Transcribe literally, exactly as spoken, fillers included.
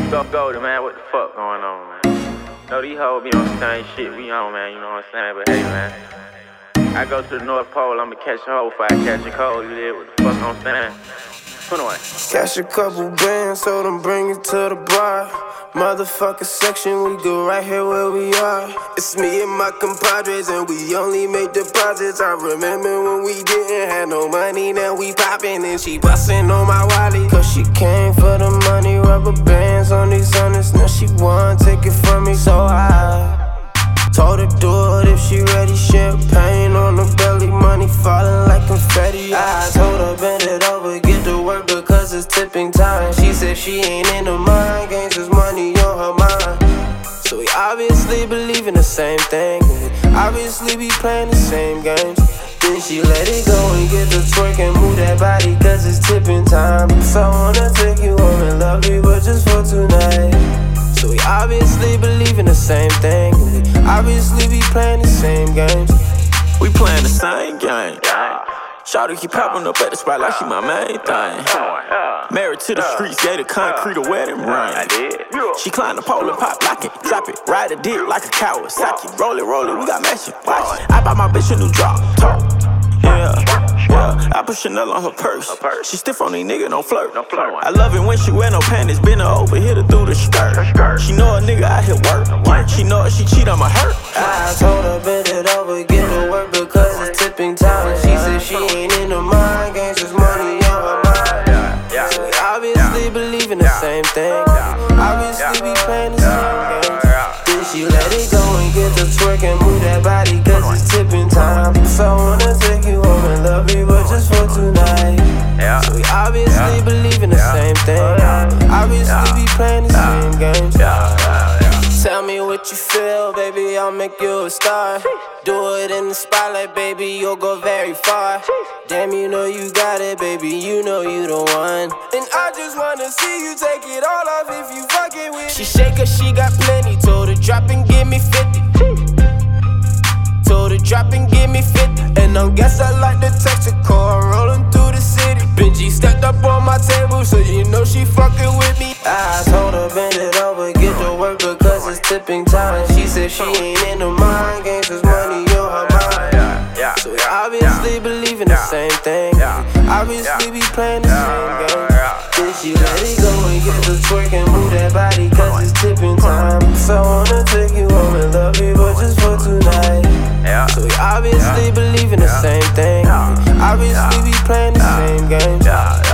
Go, go to man, what the fuck going on, man? No, these hoes be on the same shit we on, man, you know what I'm saying? But hey, man, I go to the North Pole, I'ma catch a hoe before I catch a cold, you live, what the fuck I'm saying? twenty-one. Cash a couple bands, so them bring it to the bar. Motherfucker section, we go right here where we are. It's me and my compadres, and we only make deposits. I remember when we didn't have no money, now we poppin', and she bustin' on my wallet. Cause she came for the money, rubber bands on these hundreds. Now she want take it from me, so I told her do it if she ready. Champagne on her belly, money falling like confetti. I told her bend it over, get to work because it's tipping time. She said she ain't into mind games, there's money on her mind. So we obviously believe in the same thing, we obviously be playing the same games. Then she let it go and get to twerk and move that body cause it's tipping time. So I wanna take you home and love you, but just for tonight. So we obviously believe in the same thing, we obviously be playing the same games. We playing the same game. Shawty keep popping up at the spot like she my main thing. Married to the streets, gave the concrete a wedding ring. She climb the pole and pop, lock it, drop it, ride a dick like a Kawasaki. Roll it, roll it, we got matching. Watch it. I bought my bitch a new drop top. Yeah, yeah. I put Chanel on her purse. She stiff on these niggas, don't flirt. I love it when she wear no panties, bend her over, hit her through the skirt. She know a nigga out here work. She know if she cheat, I'ma hurt. I told her bend it over, get to work because it's tipping time. She said she ain't into mind games, there's money on her mind. So we obviously believe in the same thing, obviously be playing the same games. Then she let it go and get to twerk and move that body cause it's tipping time. So I wanna take you home and love you, but just for tonight. So we obviously believe in the same thing, obviously be playing the same games. Tell me what you feel, baby, I'll make you a star. Do it in the spotlight, baby, you'll go very far. Damn, you know you got it, baby, you know you the one. And I just wanna see you take it all off if you fucking with me. She shake her, she got plenty, told her drop and give me fifty. Told her drop and give me fifty. And I guess I like the texture, car rolling through the city. Benji stepped up on my table, so you know she fucking with me. I told her bend it over, get to work because it's tipping time. She said she ain't into mind games, there's money on her mind. So we obviously believe in the same thing, obviously be playing the same game. Then she let it go and get to twerk and move that body cause it's tipping time. So I wanna take you home and love you, but just for tonight. So we obviously believe in the same thing, obviously be playing the same games.